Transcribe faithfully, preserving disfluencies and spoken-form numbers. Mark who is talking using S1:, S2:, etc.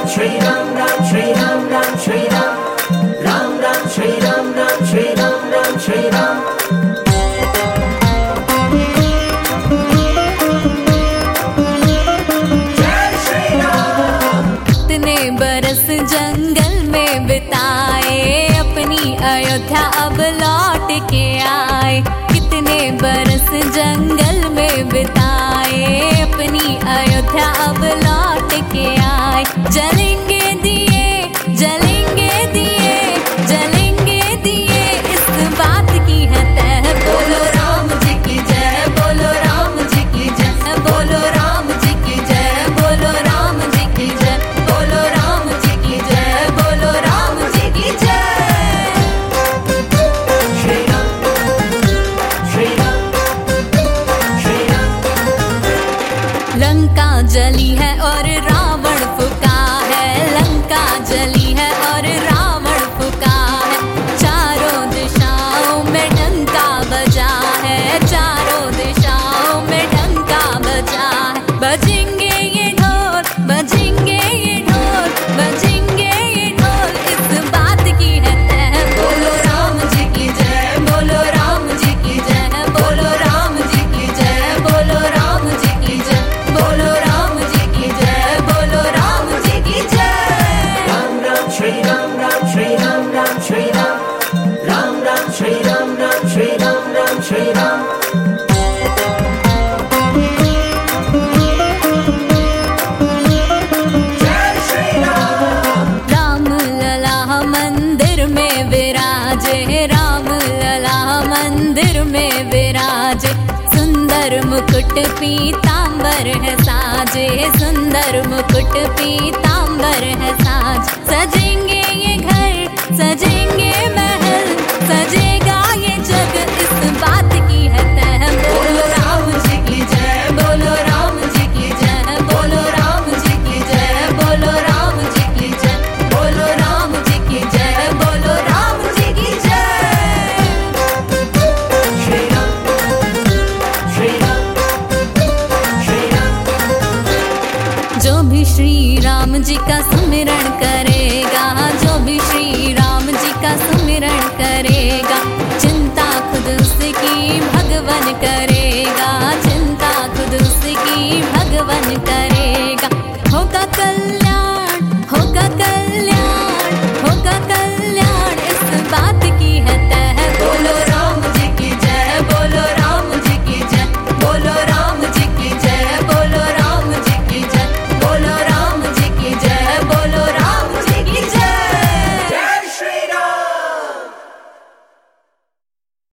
S1: Shri Ram Ram Shri Ram Ram Shri Ram Ram Ram Shri Ram Ram Shri Ram Ram Shri Ram Jai Shri Ram।
S2: कितने बरस जंगल में बिताए, अपनी अयोध्या अब लौट के आए। कितने बरस जंगल में बिताए, अपनी अयोध्या अब लौट के आए। जलेंगे दिए जलेंगे दिए जलेंगे दिए, इस बात की है तय। बोलो राम जी की जय, बोलो राम जी की जय, बोलो राम जी की जय, बोलो राम जी की जय, बोलो राम जी की जय, बोलो राम जी की जय।
S1: Shri Ram Shri Ram Shri Ram।
S2: Lanka जली है और रावण फूका है, लंका जली है और रावण फूका है। चारों दिशाओं में डंका बजा है, चारों दिशाओं में डंका बजा है। बजेंगे ये ढोल बजेंगे ये ढोल बजेंगे ये ढोल, इस बात की है तय। बोलो राम जी की जय, बोलो राम जी की जय, बोलो राम जी की जय, बोलो राम जी की जय, बोलो राम जी की जय, बोलो राम जी की जय।
S1: Ram Ram Shri Ram Ram Shri Ram Ram Shri Ram Ram Ram Shri Ram Ram Shri Ram Ram Shri Ram Jai Shri Ram।
S2: Ram Lalla मंदिर में विराजे, राम लला मंदिर में विराजे। सुंदर मुकुट पीतांबर है साजे, सुंदर मुकुट पीतांबर है साज। सजेंगे ये घर सजेंगे महल, सजेगा ये जग, इस बात की है तय। बोलो राम जी की जय, बोलो राम जी की जय, बोलो राम जी की जय, बोलो राम जी की जय, बोलो राम जी की जय, बोलो राम जी की जय।
S1: Shri Ram Shri Ram Shri Ram।
S2: जो भी श्री राम जी का सुमिरन करेगा, जो भी श्री राम जी का सुमिरन करेगा, चिंता खुद उसकी भगवन करेगा, चिंता खुद उसकी भगवन करेगा। होगा कल्याण